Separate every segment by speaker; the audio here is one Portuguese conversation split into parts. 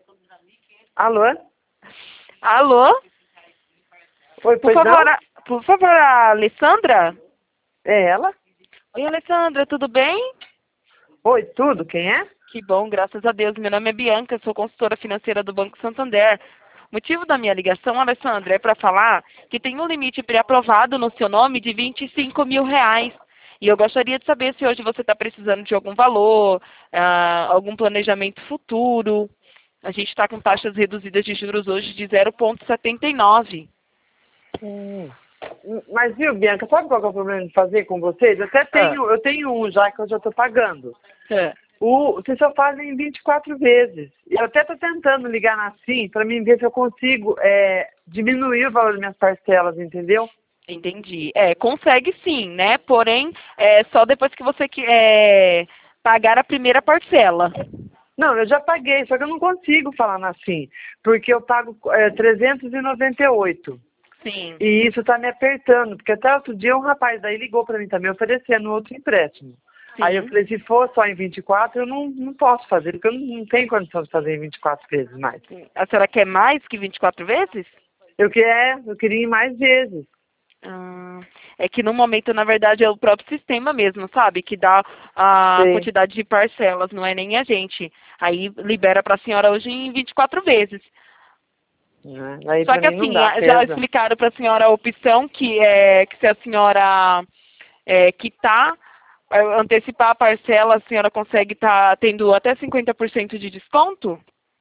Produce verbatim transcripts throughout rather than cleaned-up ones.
Speaker 1: Alô?
Speaker 2: Alô?
Speaker 1: Oi,
Speaker 2: Por
Speaker 1: pois
Speaker 2: favor,
Speaker 1: não?
Speaker 2: a, por favor, a Alessandra?
Speaker 1: É ela?
Speaker 2: Oi, Alessandra, tudo bem?
Speaker 1: Oi, tudo? Quem é?
Speaker 2: Que bom, graças a Deus. Meu nome é Bianca, sou consultora financeira do Banco Santander. O motivo da minha ligação, Alessandra, é para falar que tem um limite pré-aprovado no seu nome de vinte e cinco mil reais. E eu gostaria de saber se hoje você está precisando de algum valor, ah, algum planejamento futuro. A gente está com taxas reduzidas de juros hoje de zero vírgula setenta e nove.
Speaker 1: Hum. Mas viu, Bianca, sabe qual que é o problema de fazer com vocês? Eu até
Speaker 2: Ah,
Speaker 1: tenho, eu tenho um já que eu já estou pagando.
Speaker 2: é.
Speaker 1: O, vocês só fazem vinte e quatro vezes. Eu até estou tentando ligar na Sim para mim ver se eu consigo é, diminuir o valor das minhas parcelas, entendeu?
Speaker 2: Entendi. É, consegue sim, né? Porém, é só depois que você que- é, pagar a primeira parcela.
Speaker 1: Não, eu já paguei, só que eu não consigo falar na Sim, porque eu pago é, trezentos e noventa e oito.
Speaker 2: Sim,
Speaker 1: E isso está me apertando, porque até outro dia um rapaz daí ligou para mim também oferecendo outro empréstimo. Aí eu
Speaker 2: sim.
Speaker 1: falei, se for só em vinte e quatro, eu não, não posso fazer, porque eu não, não tenho condição de fazer em vinte e quatro vezes mais.
Speaker 2: sim. A senhora quer mais que vinte e quatro vezes?
Speaker 1: Eu, que é, eu queria ir mais vezes.
Speaker 2: Ah, é que no momento, na verdade, é o próprio sistema mesmo, sabe? Que dá a
Speaker 1: Sei.
Speaker 2: quantidade de parcelas, não é nem a gente. Aí libera para a senhora hoje em vinte e quatro vezes.
Speaker 1: Né? Aí
Speaker 2: Só
Speaker 1: para
Speaker 2: que
Speaker 1: mim não
Speaker 2: assim,
Speaker 1: dá,
Speaker 2: a- já
Speaker 1: pesa.
Speaker 2: explicaram para a senhora a opção que é que se a senhora é, quitar, é, antecipar a parcela, a senhora consegue estar tendo até cinquenta por cento de desconto?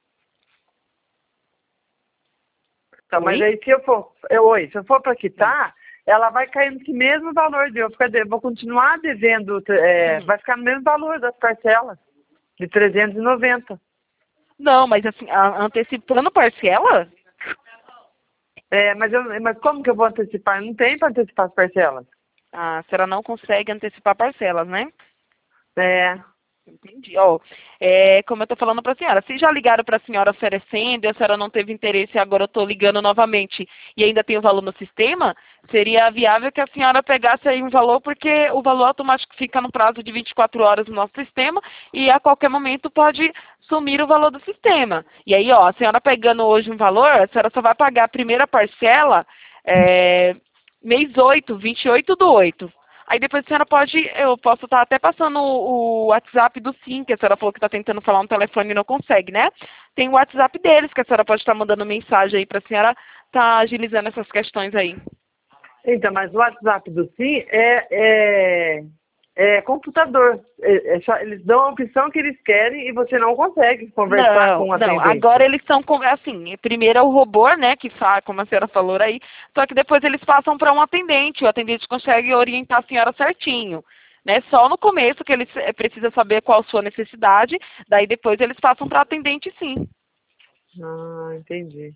Speaker 1: Então, mas
Speaker 2: Oi?
Speaker 1: aí se eu for, eu, oi, se eu for para quitar, ela vai cair nesse mesmo valor de eu ficar, de- vou continuar devendo, é,
Speaker 2: Hum.
Speaker 1: vai ficar no mesmo valor das parcelas, de trezentos e noventa.
Speaker 2: Não, mas assim, a- antecipando parcela?
Speaker 1: É, mas, eu, mas como que eu vou antecipar? Não tem para antecipar as parcelas.
Speaker 2: A senhora não consegue antecipar parcelas, né?
Speaker 1: É,
Speaker 2: Entendi. Ó, é, como eu estou falando para a senhora, se já ligaram para a senhora oferecendo e a senhora não teve interesse e agora eu estou ligando novamente e ainda tem o valor no sistema, seria viável que a senhora pegasse aí um valor, porque o valor automático fica no prazo de vinte e quatro horas no nosso sistema e a qualquer momento pode sumir o valor do sistema. E aí, ó, a senhora pegando hoje um valor, a senhora só vai pagar a primeira parcela é, mês oito, vinte e oito do oito. Aí depois a senhora pode, eu posso estar até passando o, o WhatsApp do Sim, que a senhora falou que está tentando falar no telefone e não consegue, né? Tem o WhatsApp deles, que a senhora pode estar mandando mensagem aí para a senhora estar agilizando essas questões aí.
Speaker 1: então, mas o WhatsApp do Sim é, é, é computador. É- é só- eles dão a opção que eles querem e você não consegue conversar com
Speaker 2: Não,
Speaker 1: o
Speaker 2: não.
Speaker 1: atendente.
Speaker 2: Agora eles são com- assim, primeiro é o robô, né, que faz, como a senhora falou aí, só que depois eles passam para um atendente, o atendente consegue orientar a senhora certinho. Né? Só no começo que eles eh, precisa saber qual a sua necessidade, daí depois eles passam para atendente sim.
Speaker 1: Ah, entendi.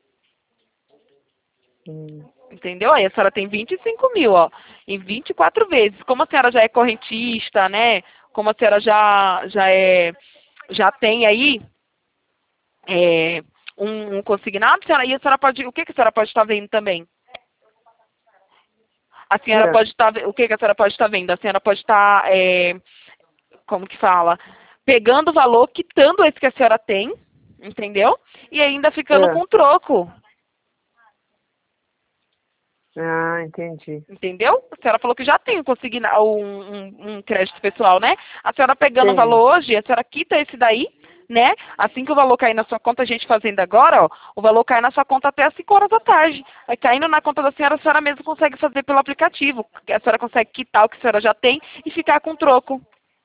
Speaker 1: Hum.
Speaker 2: Entendeu? Aí a senhora tem vinte e cinco mil, ó, em vinte e quatro vezes. Como a senhora já é correntista, né? Como a senhora já, já é, já tem aí é, um, um consignado, senhora, e a senhora pode, o que, que a senhora pode estar vendo também? A senhora
Speaker 1: É,
Speaker 2: pode estar, o que, que a senhora pode estar vendo? A senhora pode estar, é, como que fala? Pegando o valor, quitando esse que a senhora tem, entendeu? E ainda ficando
Speaker 1: é.
Speaker 2: com troco.
Speaker 1: Ah, entendi.
Speaker 2: Entendeu? A senhora falou que já tem um, consigna, um, um, um crédito pessoal, né? A senhora pegando o
Speaker 1: Tenho.
Speaker 2: valor hoje, a senhora quita esse daí, né? Assim que o valor cair na sua conta, a gente fazendo agora, ó, o valor cai na sua conta até às cinco horas da tarde. Aí caindo na conta da senhora, a senhora mesmo consegue fazer pelo aplicativo. A senhora consegue quitar o que a senhora já tem e ficar com troco.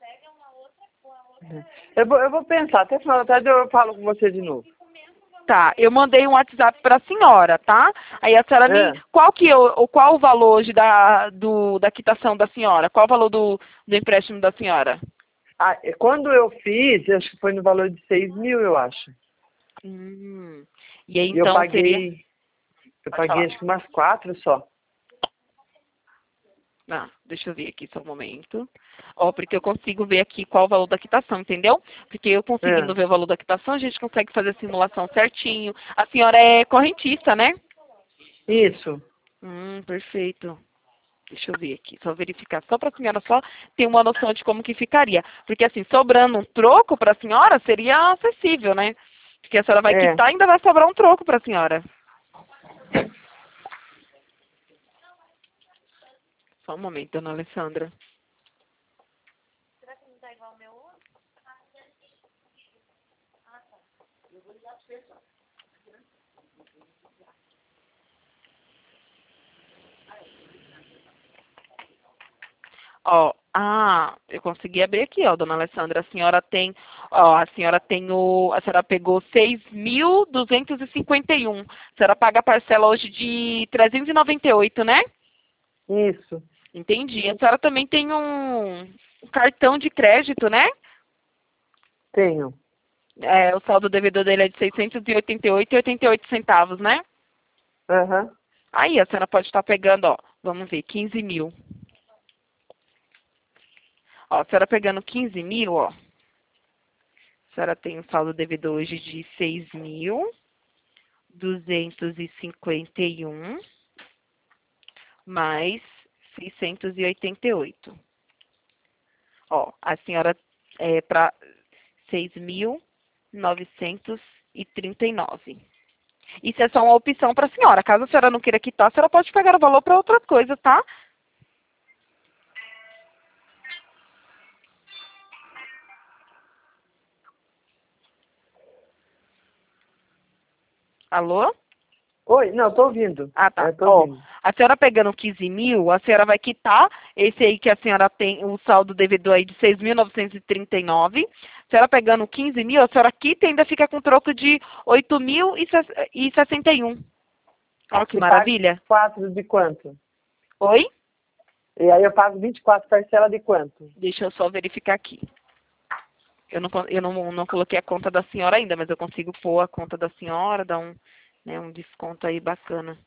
Speaker 1: Eu vou, eu vou pensar, até final da tarde eu falo com você de novo.
Speaker 2: Tá, eu mandei um WhatsApp para a senhora, tá? Aí a senhora me.
Speaker 1: É.
Speaker 2: Qual que é o, qual o valor hoje da, do, da quitação da senhora? Qual o valor do, do empréstimo da senhora?
Speaker 1: Ah, e quando eu fiz, acho que foi no valor de seis mil, eu acho.
Speaker 2: Hum. E aí
Speaker 1: E eu
Speaker 2: então seria.
Speaker 1: paguei, eu
Speaker 2: Pode
Speaker 1: paguei
Speaker 2: falar.
Speaker 1: acho que umas quatro só.
Speaker 2: Ah, deixa eu ver aqui só um momento. Ó, porque eu consigo ver aqui qual o valor da quitação, entendeu? Porque eu conseguindo
Speaker 1: É.
Speaker 2: ver o valor da quitação, a gente consegue fazer a simulação certinho. A senhora é correntista, né?
Speaker 1: Isso.
Speaker 2: Hum, perfeito. Deixa eu ver aqui, só verificar, só para a senhora só ter uma noção de como que ficaria. Porque assim, sobrando um troco para a senhora seria acessível, né? Porque a senhora vai
Speaker 1: É.
Speaker 2: quitar e ainda vai sobrar um troco para a senhora. Só um momento, dona Alessandra. Ó, ah, eu consegui abrir aqui, ó, dona Alessandra. A senhora tem, ó, a senhora tem o, a senhora pegou seis mil duzentos e cinquenta e um. A senhora paga a parcela hoje de trezentos e noventa e oito, né?
Speaker 1: Isso.
Speaker 2: Entendi. A senhora também tem um, um cartão de crédito, né?
Speaker 1: Tenho.
Speaker 2: É, o saldo devedor dele é de seiscentos e oitenta e oito e oitenta e oito centavos, né?
Speaker 1: Aham.
Speaker 2: Aí a senhora pode estar pegando, ó, vamos ver, quinze mil. Ó, a senhora pegando quinze mil, ó. A senhora tem um saldo devedor hoje de seis mil duzentos e cinquenta e um mais seiscentos e oitenta e oito. Ó, a senhora é para seis mil novecentos e trinta e nove. Isso é só uma opção para a senhora. Caso a senhora não queira quitar, a senhora pode pegar o valor para outras coisas, tá? Alô?
Speaker 1: Oi, não, tô ouvindo.
Speaker 2: Ah, tá.
Speaker 1: É, tô
Speaker 2: Ó,
Speaker 1: ouvindo.
Speaker 2: a senhora pegando quinze mil, a senhora vai quitar esse aí que a senhora tem, o saldo devedor aí de seis mil novecentos e trinta e nove. A senhora pegando quinze mil, a senhora quita e ainda fica com troco de oito mil e sessenta e um. Olha que
Speaker 1: E pago
Speaker 2: maravilha.
Speaker 1: quatro de quanto?
Speaker 2: Oi?
Speaker 1: E aí eu pago vinte e quatro parcelas de quanto?
Speaker 2: Deixa eu só verificar aqui. Eu não, con- eu não, não coloquei a conta da senhora ainda, mas eu consigo pôr a conta da senhora, dar um, né, um desconto aí bacana.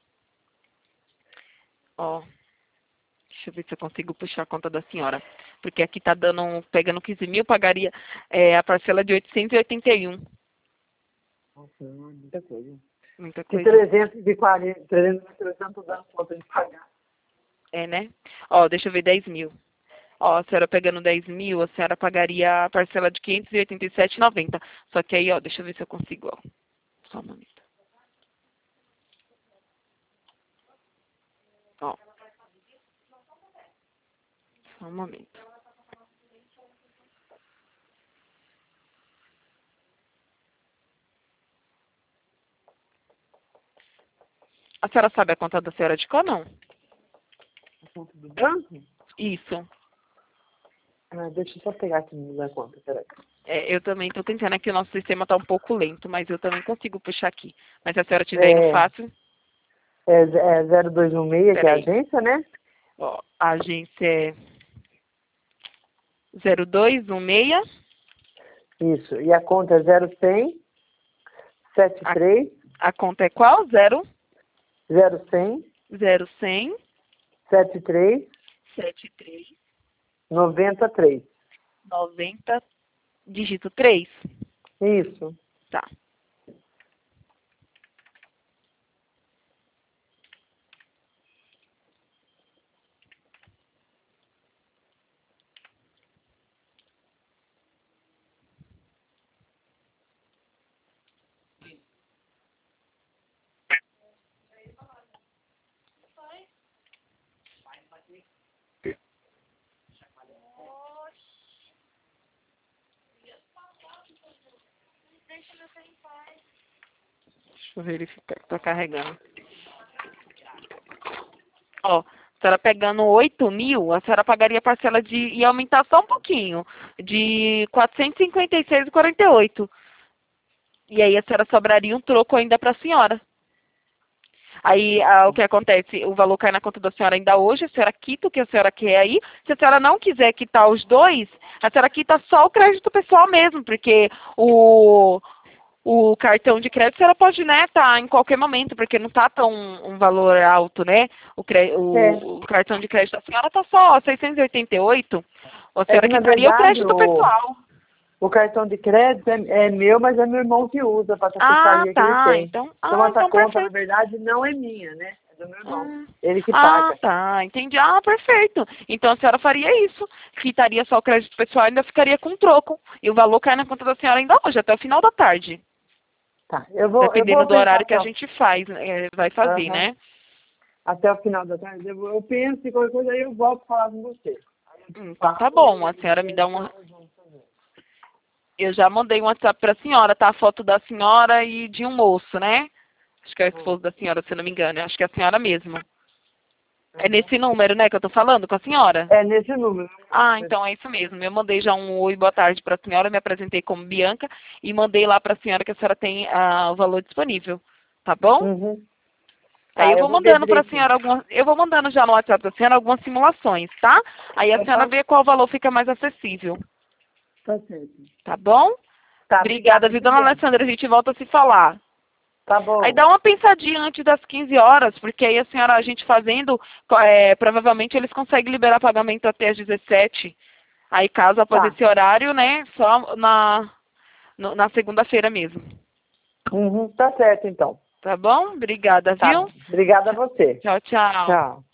Speaker 2: Ó, deixa eu ver se eu consigo puxar a conta da senhora. Porque aqui tá dando, um- pegando quinze mil, pagaria é, a parcela de oitocentos e oitenta e um.
Speaker 1: Nossa, não é muita coisa.
Speaker 2: Muita
Speaker 1: De
Speaker 2: coisa.
Speaker 1: trezentos e quarenta, trezentos e cinquenta, eu tô dando conta de pagar.
Speaker 2: É, né? Ó, deixa eu ver, dez mil. Ó, a senhora pegando dez mil, a senhora pagaria a parcela de quinhentos e oitenta e sete reais e noventa centavos. Só que aí, ó, deixa eu ver se eu consigo, ó. Só um momento. Ó. Só um momento. A senhora sabe a conta da senhora de qual, não?
Speaker 1: A conta do banco?
Speaker 2: Isso.
Speaker 1: Ah, deixa eu só pegar aqui no da conta, peraí.
Speaker 2: É, eu também estou tentando aqui, o nosso sistema está um pouco lento, mas eu também consigo puxar aqui. Mas se a senhora tiver aí no
Speaker 1: É,
Speaker 2: fácil,
Speaker 1: é, é zero dois um seis, que é a
Speaker 2: peraí.
Speaker 1: agência, né?
Speaker 2: Ó, a agência é zero dois um seis,
Speaker 1: Isso. E a conta é zero cem, setenta e três,
Speaker 2: a conta é qual? zero,
Speaker 1: zero cem,
Speaker 2: zero, cem,
Speaker 1: setenta e três,
Speaker 2: setenta e três,
Speaker 1: noventa e três.
Speaker 2: noventa, dígito três.
Speaker 1: Isso.
Speaker 2: Tá. Deixa eu verificar, tô carregando. Ó, a senhora pegando oito mil, a senhora pagaria a parcela de, ia aumentar só um pouquinho, de quatrocentos e cinquenta e seis reais e quarenta e oito centavos. E aí a senhora sobraria um troco ainda para a senhora. Aí ah, o que acontece? O valor cai na conta da senhora ainda hoje, a senhora quita o que a senhora quer aí. Se a senhora não quiser quitar os dois, a senhora quita só o crédito pessoal mesmo, porque o, o cartão de crédito a senhora pode, né, tá em qualquer momento, porque não tá tão um valor alto, né? O, cre,
Speaker 1: É.
Speaker 2: o, o cartão de crédito da senhora tá só seiscentos e oitenta e oito. A
Speaker 1: É
Speaker 2: senhora
Speaker 1: que, na
Speaker 2: quitaria o
Speaker 1: verdade,
Speaker 2: crédito
Speaker 1: o,
Speaker 2: pessoal.
Speaker 1: o cartão de crédito é, é meu, mas é meu irmão que usa para essa
Speaker 2: Ah,
Speaker 1: putaria que ele
Speaker 2: tá.
Speaker 1: tem.
Speaker 2: Então,
Speaker 1: Então,
Speaker 2: ah,
Speaker 1: essa
Speaker 2: então
Speaker 1: conta, na
Speaker 2: perfeito.
Speaker 1: verdade, não é minha, né? É do meu irmão.
Speaker 2: Ah,
Speaker 1: Ele que
Speaker 2: ah,
Speaker 1: paga.
Speaker 2: tá, entendi. Ah, perfeito. Então a senhora faria isso. Quitaria só o crédito pessoal e ainda ficaria com troco. E o valor cai na conta da senhora ainda hoje, até o final da tarde.
Speaker 1: Tá, eu vou...
Speaker 2: Dependendo
Speaker 1: eu vou
Speaker 2: do horário que a
Speaker 1: pensar
Speaker 2: gente faz, é, vai fazer,
Speaker 1: Aham.
Speaker 2: né?
Speaker 1: até o final da tarde. Eu, eu penso e qualquer coisa aí eu volto a falar com você.
Speaker 2: Hum, Então tá bom, a senhora me dá uma... Eu já mandei um WhatsApp pra senhora, tá? A foto da senhora e de um moço, né? Acho que é o esposo da senhora, se eu não me engano. Acho que é a senhora mesmo. É nesse número, né, que eu tô falando com a senhora?
Speaker 1: É nesse número.
Speaker 2: Ah, então é isso mesmo. Eu mandei já um oi, boa tarde para a senhora, me apresentei como Bianca e mandei lá para a senhora que a senhora tem ah, o valor disponível. Tá bom?
Speaker 1: Uhum.
Speaker 2: Aí
Speaker 1: Tá,
Speaker 2: eu
Speaker 1: eu
Speaker 2: vou
Speaker 1: vou ver
Speaker 2: mandando para a
Speaker 1: direitinho.
Speaker 2: senhora algumas, eu vou mandando já no WhatsApp da senhora algumas simulações, tá? Aí a senhora
Speaker 1: Uhum.
Speaker 2: vê qual valor fica mais acessível.
Speaker 1: Tá certo.
Speaker 2: Tá bom?
Speaker 1: Tá,
Speaker 2: Obrigada,
Speaker 1: obrigada,
Speaker 2: viu,
Speaker 1: viu,
Speaker 2: dona
Speaker 1: Bianca?
Speaker 2: Alessandra? A gente volta a se falar.
Speaker 1: Tá
Speaker 2: Aí
Speaker 1: bom.
Speaker 2: dá uma pensadinha antes das quinze horas, porque aí a senhora, a gente fazendo, é, provavelmente eles conseguem liberar pagamento até às dezessete. Aí caso após
Speaker 1: Tá.
Speaker 2: esse horário, né, só na, no- na segunda-feira mesmo.
Speaker 1: Uhum. Tá certo, então.
Speaker 2: Tá bom? Obrigada,
Speaker 1: Tá.
Speaker 2: viu?
Speaker 1: Obrigada a você.
Speaker 2: Tchau, tchau.
Speaker 1: Tchau.